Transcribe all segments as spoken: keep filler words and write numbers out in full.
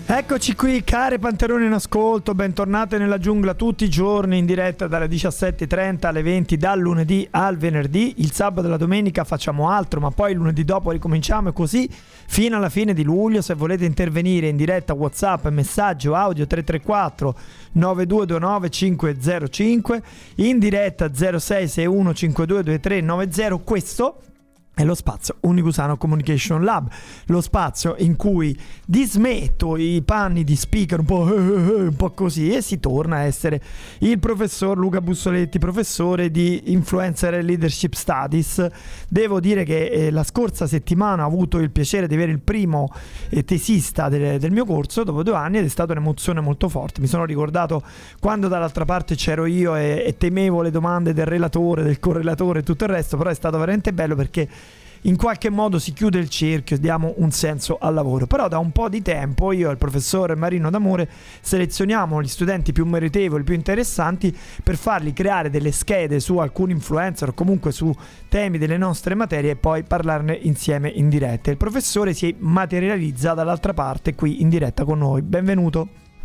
Eccoci qui, care Panterone in ascolto, bentornate nella giungla tutti i giorni in diretta dalle diciassette e trenta alle venti, dal lunedì al venerdì. Il sabato e la domenica facciamo altro, ma poi il lunedì dopo ricominciamo, e così fino alla fine di luglio. Se volete intervenire in diretta, WhatsApp, messaggio audio tre tre quattro nove due due nove cinque zero cinque, in diretta zero sei sei uno cinque due due tre nove zero. Questo è lo spazio Unicusano Communication Lab, lo spazio in cui dismetto i panni di speaker un po', un po' così, e si torna a essere il professor Luca Bussoletti, professore di Influencer e Leadership Studies. Devo dire che eh, la scorsa settimana ho avuto il piacere di avere il primo eh, tesista del, del mio corso dopo due anni, ed è stata un'emozione molto forte. Mi sono ricordato quando dall'altra parte c'ero io e, e temevo le domande del relatore, del correlatore e tutto il resto, però è stato veramente bello perché in qualche modo si chiude il cerchio e diamo un senso al lavoro. Però da un po' di tempo io e il professore Marino D'Amore selezioniamo gli studenti più meritevoli, più interessanti, per farli creare delle schede su alcuni influencer o comunque su temi delle nostre materie e poi parlarne insieme in diretta. Il professore si materializza dall'altra parte qui in diretta con noi. Benvenuto.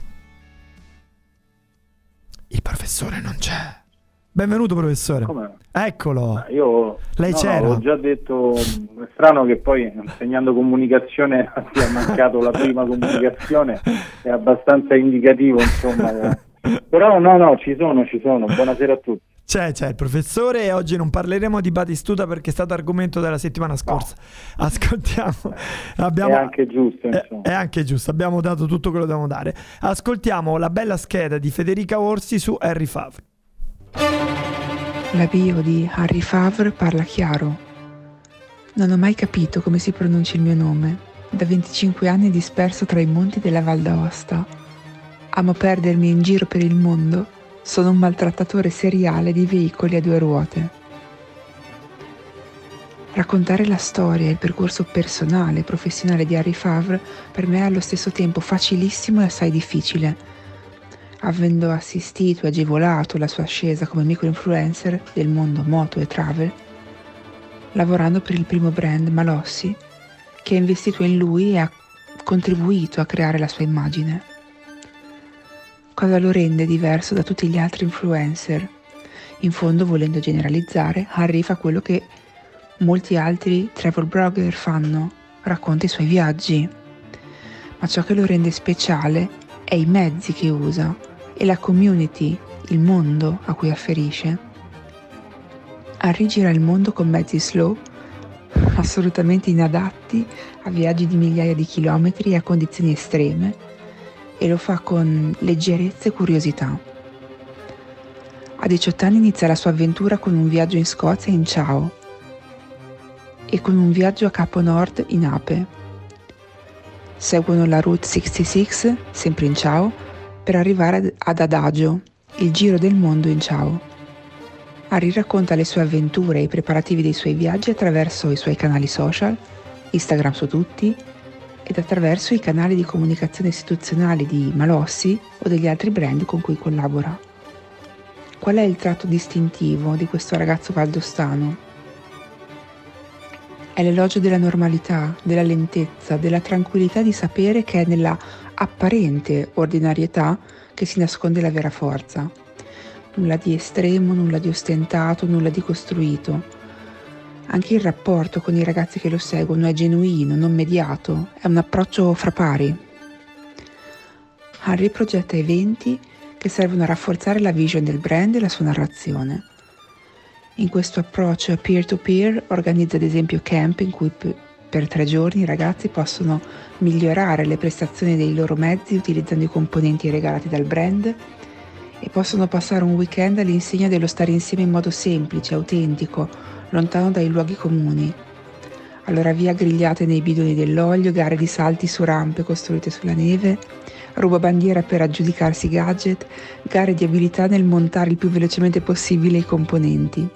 Il professore non c'è. Benvenuto professore. Come? Eccolo. Io Lei no, c'era. No, ho già detto, è strano che poi insegnando comunicazione sia mancato la prima comunicazione, è abbastanza indicativo, insomma. Però no, no, ci sono, ci sono. Buonasera a tutti. C'è, c'è il professore, e oggi non parleremo di Batistuta perché è stato argomento della settimana scorsa. No. Ascoltiamo. Abbiamo, è anche giusto, insomma. È, è anche giusto, abbiamo dato tutto quello che dobbiamo dare. Ascoltiamo la bella scheda di Federica Orsi su Henry Favre. La bio di Henry Favre parla chiaro. Non ho mai capito come si pronuncia il mio nome. Da venticinque anni disperso tra i monti della Val d'Aosta. Amo perdermi in giro per il mondo. Sono un maltrattatore seriale di veicoli a due ruote. Raccontare la storia e il percorso personale e professionale di Henry Favre per me è allo stesso tempo facilissimo e assai difficile. Avendo assistito e agevolato la sua ascesa come micro-influencer del mondo moto e travel, lavorando per il primo brand Malossi, che ha investito in lui e ha contribuito a creare la sua immagine. Cosa lo rende diverso da tutti gli altri influencer? In fondo, volendo generalizzare, Henry fa quello che molti altri travel blogger fanno, racconta i suoi viaggi. Ma ciò che lo rende speciale è i mezzi che usa e la community, il mondo a cui afferisce. Henry gira il mondo con mezzi slow, assolutamente inadatti a viaggi di migliaia di chilometri e a condizioni estreme, e lo fa con leggerezza e curiosità. A diciotto anni inizia la sua avventura con un viaggio in Scozia in Chao e con un viaggio a Capo Nord in Ape. Seguono la Route sessantasei, sempre in Chao, per arrivare ad Adagio, il giro del mondo in Chao. Henry racconta le sue avventure e i preparativi dei suoi viaggi attraverso i suoi canali social, Instagram su tutti, ed attraverso i canali di comunicazione istituzionali di Malossi o degli altri brand con cui collabora. Qual è il tratto distintivo di questo ragazzo valdostano? È l'elogio della normalità, della lentezza, della tranquillità di sapere che è nella apparente ordinarietà che si nasconde la vera forza. Nulla di estremo, nulla di ostentato, nulla di costruito. Anche il rapporto con i ragazzi che lo seguono è genuino, non mediato, è un approccio fra pari. Henry progetta eventi che servono a rafforzare la vision del brand e la sua narrazione. In questo approccio peer-to-peer organizza ad esempio camp in cui p- per tre giorni i ragazzi possono migliorare le prestazioni dei loro mezzi utilizzando i componenti regalati dal brand e possono passare un weekend all'insegna dello stare insieme in modo semplice, autentico, lontano dai luoghi comuni. Allora via grigliate nei bidoni dell'olio, gare di salti su rampe costruite sulla neve, rubabandiera per aggiudicarsi gadget, gare di abilità nel montare il più velocemente possibile i componenti.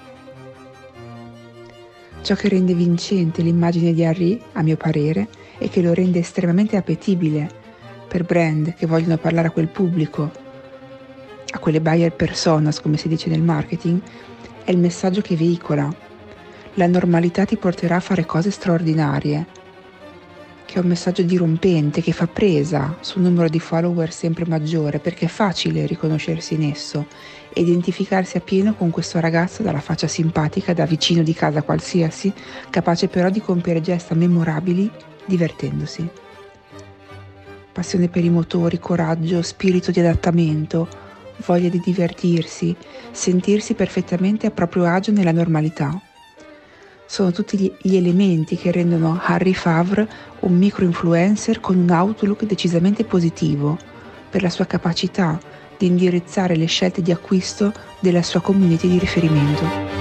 Ciò che rende vincente l'immagine di Henry, a mio parere, e che lo rende estremamente appetibile per brand che vogliono parlare a quel pubblico, a quelle buyer personas, come si dice nel marketing, è il messaggio che veicola. La normalità ti porterà a fare cose straordinarie. che è un messaggio dirompente, che fa presa su un numero di follower sempre maggiore, perché è facile riconoscersi in esso e identificarsi appieno con questo ragazzo dalla faccia simpatica, da vicino di casa qualsiasi, capace però di compiere gesta memorabili divertendosi. Passione per i motori, coraggio, spirito di adattamento, voglia di divertirsi, sentirsi perfettamente a proprio agio nella normalità. Sono tutti gli, gli elementi che rendono Harry Favre un micro-influencer con un outlook decisamente positivo per la sua capacità di indirizzare le scelte di acquisto della sua community di riferimento.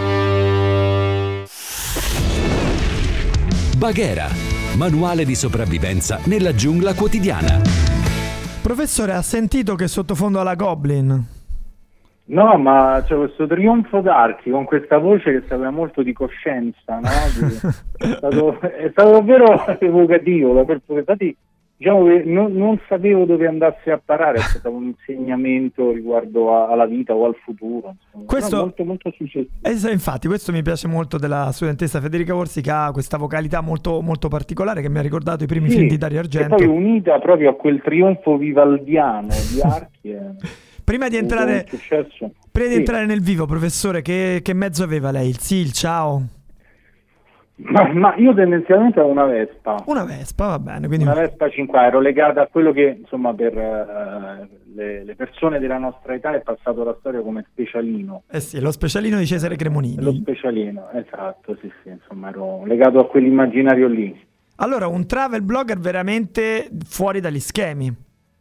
Baghera, manuale di sopravvivenza nella giungla quotidiana. Professore, ha sentito che sottofondo alla Goblin? No, ma c'è questo trionfo d'archi con questa voce che sapeva molto di coscienza, no? Di, è, stato, è stato davvero evocativo, perché infatti diciamo che non, non sapevo dove andasse a parare, è stato un insegnamento riguardo a, alla vita o al futuro, insomma. Questo, molto molto successivo. Infatti questo mi piace molto della studentessa Federica Orsi, che ha questa vocalità molto, molto particolare che mi ha ricordato i primi sì, film di Dario Argento. E poi unita proprio a quel trionfo vivaldiano di archi. È... Prima di entrare, prima di sì. entrare nel vivo, professore, che, che mezzo aveva lei? Il sì, il ciao? Ma, ma io tendenzialmente ho una Vespa. Una Vespa, va bene. Quindi... Una Vespa cinque, ero legata a quello che, insomma, per uh, le, le persone della nostra età è passato la storia come specialino. Eh sì, lo specialino di Cesare Cremonini. Lo specialino, esatto, sì, sì, insomma, ero legato a quell'immaginario lì. Allora, un travel blogger veramente fuori dagli schemi.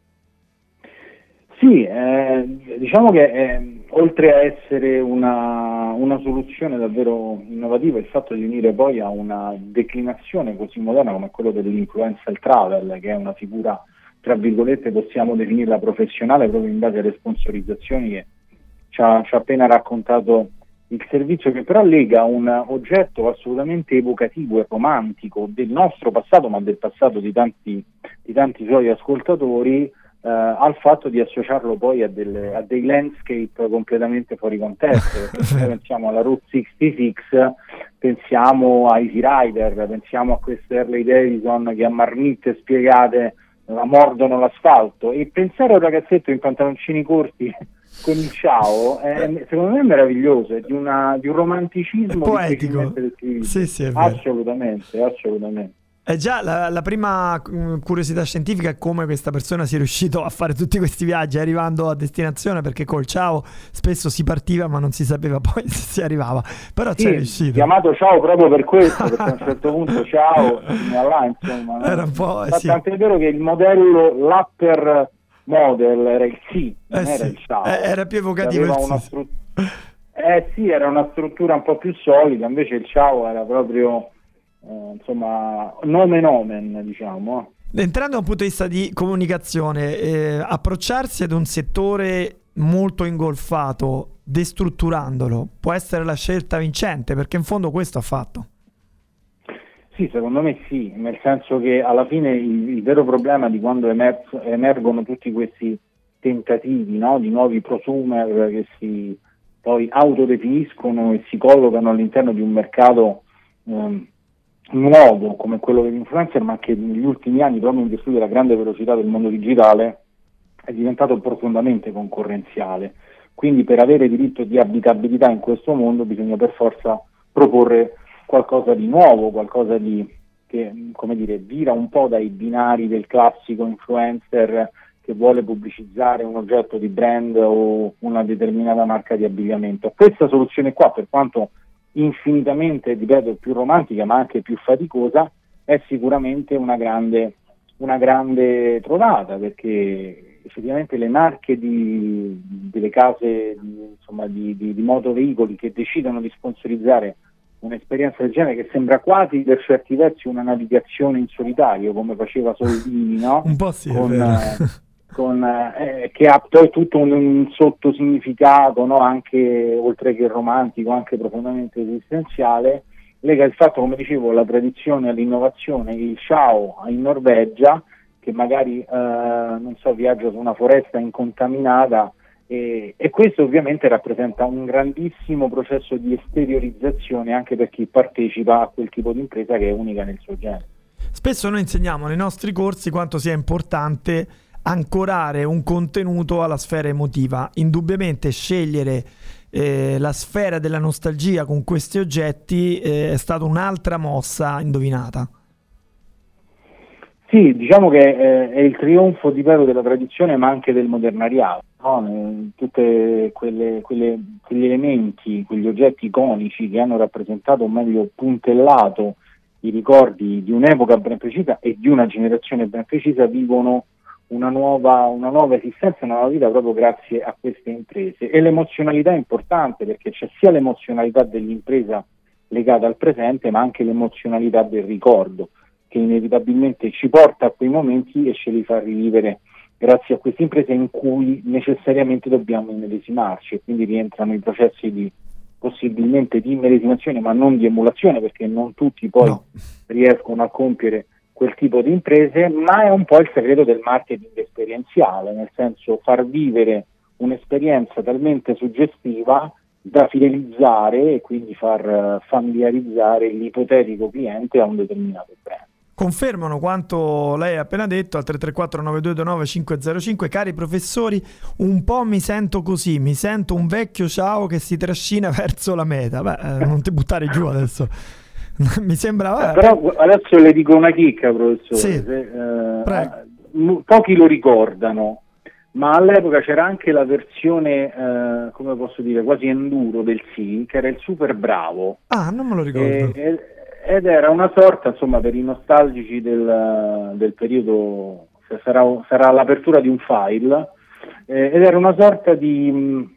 Sì, eh, diciamo che eh, oltre a essere una, una soluzione davvero innovativa, il fatto di unire poi a una declinazione così moderna come quello dell'influencer travel, che è una figura, tra virgolette, possiamo definirla professionale proprio in base alle sponsorizzazioni che ci ha, ci ha appena raccontato il servizio, che però lega un oggetto assolutamente evocativo e romantico del nostro passato, ma del passato di tanti, di tanti suoi ascoltatori, Uh, al fatto di associarlo poi a, delle, a dei landscape completamente fuori contesto. Perché pensiamo alla Route sessantasei, pensiamo a Easy Rider, pensiamo a queste Harley Davidson che a marmitte spiegate la mordono l'asfalto, e pensare a un ragazzetto in pantaloncini corti con il ciao è, secondo me, è meraviglioso, è di, una, di un romanticismo poetico. Sì, sì, è vero. Assolutamente, assolutamente. È già la, la prima curiosità scientifica è come questa persona sia riuscito a fare tutti questi viaggi arrivando a destinazione, perché col ciao spesso si partiva ma non si sapeva poi se si arrivava, però sì, c'è riuscito. Chiamato ciao proprio per questo, perché a un certo punto ciao là, insomma, era un po', eh, sì. Tanto è vero che il modello, l'upper model era il sì, non eh era sì. il ciao, eh, era più evocativo il una sì. Stru- eh sì, era una struttura un po' più solida, invece il ciao era proprio Uh, insomma, nomen omen, diciamo. Entrando da un punto di vista di comunicazione, eh, approcciarsi ad un settore molto ingolfato, destrutturandolo, può essere la scelta vincente, perché in fondo questo ha fatto. Sì, secondo me sì, nel senso che alla fine il, il vero problema di quando emer- emergono tutti questi tentativi, no, di nuovi prosumer che si poi autodefiniscono e si collocano all'interno di un mercato um, nuovo come quello dell'influencer, ma che negli ultimi anni, proprio in virtù della grande velocità del mondo digitale, è diventato profondamente concorrenziale. Quindi per avere diritto di abitabilità in questo mondo bisogna per forza proporre qualcosa di nuovo, qualcosa di che, come dire, vira un po' dai binari del classico influencer che vuole pubblicizzare un oggetto di brand o una determinata marca di abbigliamento. Questa soluzione qua, per quanto infinitamente, ripeto, più romantica ma anche più faticosa, è sicuramente una grande, una grande trovata, perché effettivamente le marche di, delle case di, insomma, di, di, di motoveicoli che decidono di sponsorizzare un'esperienza del genere, che sembra quasi per certi versi una navigazione in solitario, come faceva Soldini, no? Un po' sì, con, eh, con, eh, che ha poi tutto un, un sottosignificato, no? Anche oltre che romantico, anche profondamente esistenziale, lega il fatto, come dicevo, alla tradizione, all'innovazione, il ciao in Norvegia, che magari eh, non so, viaggia su una foresta incontaminata, e, e questo ovviamente rappresenta un grandissimo processo di esteriorizzazione anche per chi partecipa a quel tipo di impresa che è unica nel suo genere. Spesso noi insegniamo nei nostri corsi quanto sia importante ancorare un contenuto alla sfera emotiva. Indubbiamente scegliere eh, la sfera della nostalgia con questi oggetti eh, è stata un'altra mossa indovinata. Sì, diciamo che eh, è il trionfo, di vero, della tradizione, ma anche del modernariato, no? Eh, tutte quelle, quelle, quegli elementi, quegli oggetti iconici che hanno rappresentato, o meglio puntellato, i ricordi di un'epoca ben precisa e di una generazione ben precisa, vivono una nuova, una nuova esistenza, una nuova vita proprio grazie a queste imprese. E l'emozionalità è importante, perché c'è sia l'emozionalità dell'impresa legata al presente, ma anche l'emozionalità del ricordo, che inevitabilmente ci porta a quei momenti e ce li fa rivivere grazie a queste imprese in cui necessariamente dobbiamo immedesimarci, e quindi rientrano i processi di possibilmente di immedesimazione, ma non di emulazione, perché non tutti poi no. riescono a compiere quel tipo di imprese, ma è un po' il segreto del marketing esperienziale, nel senso far vivere un'esperienza talmente suggestiva da fidelizzare e quindi far familiarizzare l'ipotetico cliente a un determinato brand. Confermano quanto lei ha appena detto al tre tre quattro nove due due nove cinque zero cinque. Cari professori, un po' mi sento così, mi sento un vecchio ciao che si trascina verso la meta. Beh, eh, non ti buttare giù adesso. Mi sembra... Vabbè, eh, però adesso le dico una chicca, professore. Sì, Se, eh, pochi lo ricordano, ma all'epoca c'era anche la versione, eh, come posso dire, quasi enduro del Sì, che era il Super Bravo. Ah, non me lo ricordo. E, e, ed era una sorta, insomma, per i nostalgici del, del periodo, sarà, sarà l'apertura di un file, eh, ed era una sorta di,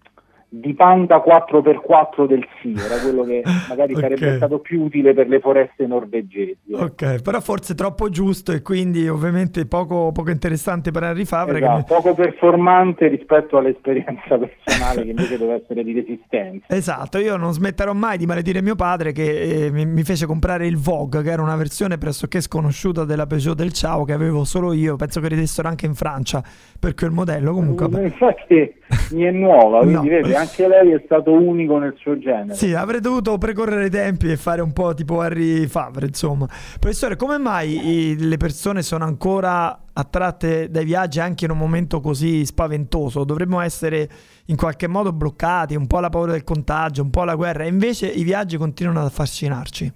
di Panda quattro per quattro del Sì, era quello che magari okay. sarebbe stato più utile per le foreste norvegesi. Ok, però forse troppo giusto e quindi ovviamente poco, poco interessante per Henry Favre. Esatto, che... poco performante rispetto all'esperienza personale che invece deve essere di resistenza. Esatto, io non smetterò mai di maledire mio padre che eh, mi, mi fece comprare il Vogue, che era una versione pressoché sconosciuta della Peugeot del Ciao, che avevo solo io, penso che ridessero anche in Francia per quel modello. Comunque, uh, infatti mi è nuova, quindi no. vedi, anche lei è stato unico nel suo genere. Sì, avrei dovuto precorrere i tempi e fare un po' tipo Henry Favre, insomma. Professore, come mai i, le persone sono ancora attratte dai viaggi anche in un momento così spaventoso? Dovremmo essere in qualche modo bloccati, un po' la paura del contagio, un po' la guerra, e invece i viaggi continuano ad affascinarci.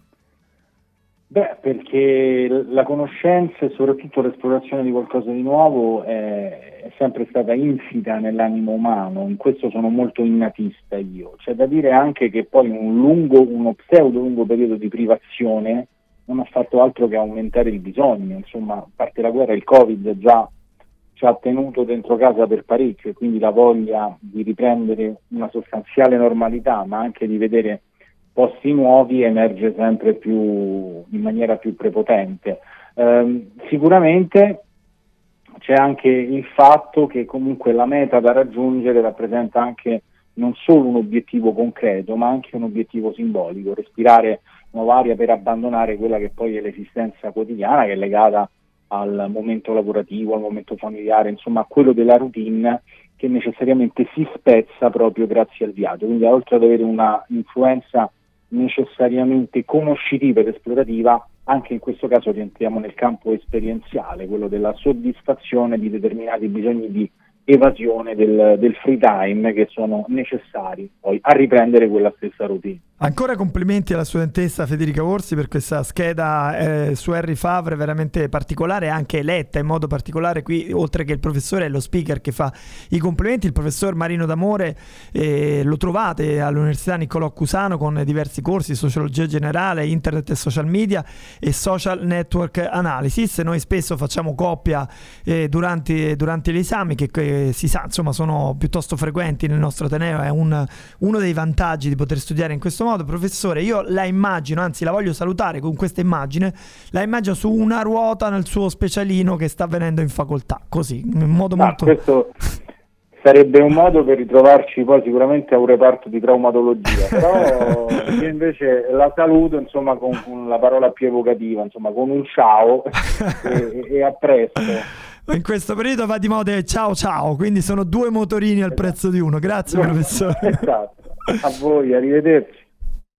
Beh, perché la conoscenza e soprattutto l'esplorazione di qualcosa di nuovo è, è sempre stata insita nell'animo umano. In questo sono molto innatista io. C'è da dire anche che poi un lungo, uno pseudo lungo periodo di privazione non ha fatto altro che aumentare il bisogno. Insomma, a parte la guerra, il Covid già ci ha tenuto dentro casa per parecchio, e quindi la voglia di riprendere una sostanziale normalità, ma anche di vedere posti nuovi, emerge sempre più in maniera più prepotente. Eh, sicuramente c'è anche il fatto che comunque la meta da raggiungere rappresenta anche non solo un obiettivo concreto, ma anche un obiettivo simbolico: respirare nuova aria per abbandonare quella che poi è l'esistenza quotidiana, che è legata al momento lavorativo, al momento familiare, insomma a quello della routine, che necessariamente si spezza proprio grazie al viaggio. Quindi, oltre ad avere una influenza necessariamente conoscitiva ed esplorativa, anche in questo caso rientriamo nel campo esperienziale, quello della soddisfazione di determinati bisogni di evasione del, del free time, che sono necessari poi a riprendere quella stessa routine. Ancora complimenti alla studentessa Federica Orsi per questa scheda eh, su Henry Favre veramente particolare, anche eletta in modo particolare. Qui, oltre che il professore, è lo speaker che fa i complimenti, il professor Marino D'Amore. Eh, lo trovate all'Università Niccolò Cusano con diversi corsi: sociologia generale, internet e social media e social network analysis. Noi spesso facciamo coppia eh, durante, durante gli esami, che, che si sa, insomma, sono piuttosto frequenti nel nostro Ateneo. È un, uno dei vantaggi di poter studiare in questo modo. Professore, io la immagino, anzi la voglio salutare con questa immagine, la immagino su una ruota nel suo specialino che sta venendo in facoltà, così, in modo Ma molto... Questo sarebbe un modo per ritrovarci poi sicuramente a un reparto di traumatologia, però io invece la saluto, insomma, con, con la parola più evocativa, insomma, con un ciao e, e a presto. In questo periodo va di moda ciao ciao, quindi sono due motorini al prezzo di uno. Grazie, professore. Esatto, a voi, arrivederci.